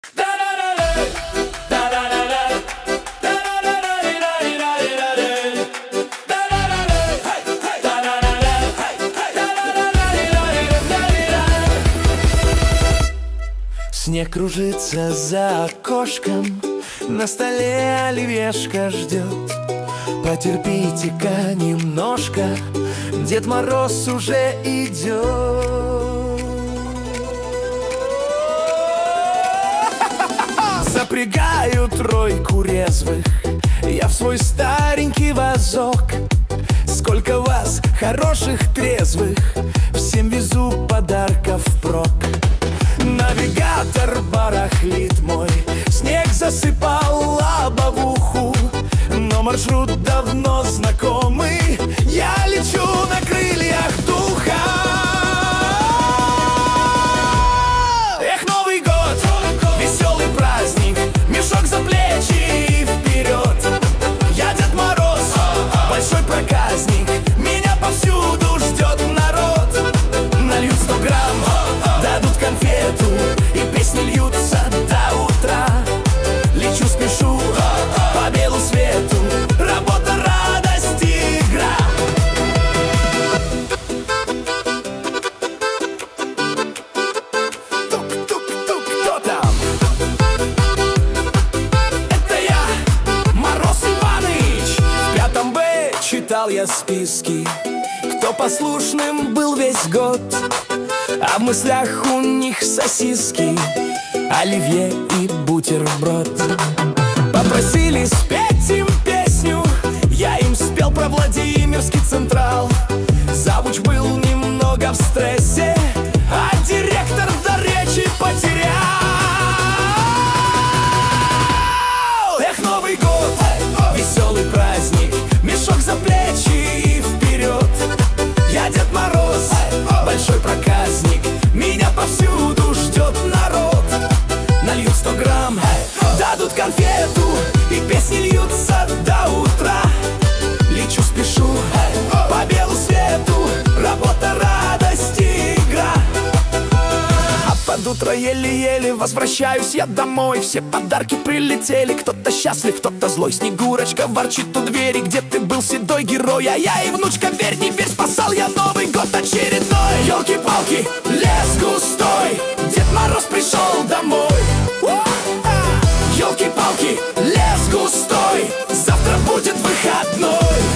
Снег кружится за окошком, на столе оливьешка ждет. Потерпите-ка немножко, Дед Мороз уже идет. Запрягаю тройку резвых я в свой старенький вазок. Сколько вас, хороших, трезвых, всем везу подарков впрок. Навигатор барахлит мой, снег засыпал лобовуху, но маршрут давно знакомый, я лечу на крыльях духа. Эх, Новый год, веселый праздник, мешок за плечи и вперед. Я Дед Мороз, большой проказник, меня повсюду ждет народ. Нальют 100 грамм, дадут конфету, и песни льются до утра. Лечу, спешу по белу свету, работа, радость, игра. Тук-тук-тук, кто там? Это я, Мороз Иваныч. В 5 Б читал я списки, кто послушным был весь год. А в мыслях у них сосиски, оливье и бутерброд. Попросили спеть им песню, я им спел про Владимирский Централ. Завуч был немного в стрессе, а директор до речи потерял. Эх, Новый год, веселый праздник, мешок за плечи и вперед. Я Дед Мороз, большой проказник, меня повсюду ждет народ. Нальют 100 грамм, дадут конфету, и песни льются до утра. Лечу, спешу по белу свету, работа, радость, игра. А под утро еле-еле возвращаюсь я домой. Все подарки прилетели, кто-то счастлив, кто-то злой. Снегурочка ворчит у двери, где ты был, седой герой? А я и внучка, верь, не верь, спасал я Новый год очередной. Ёлки-палки, лес густой, Дед Мороз пришел домой. Ёлки-палки, лес густой, завтра будет выходной.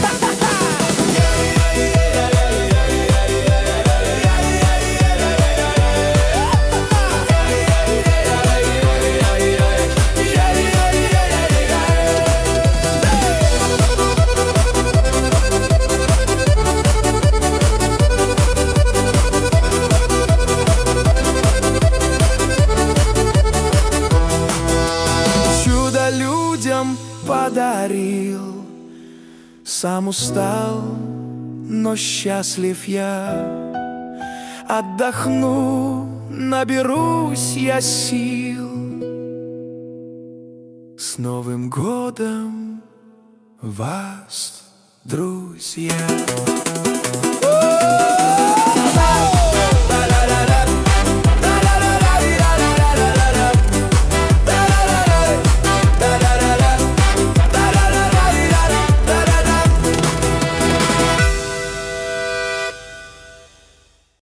Людям подарил, сам устал, но счастлив я. Отдохну, наберусь я сил. С Новым годом вас, друзья!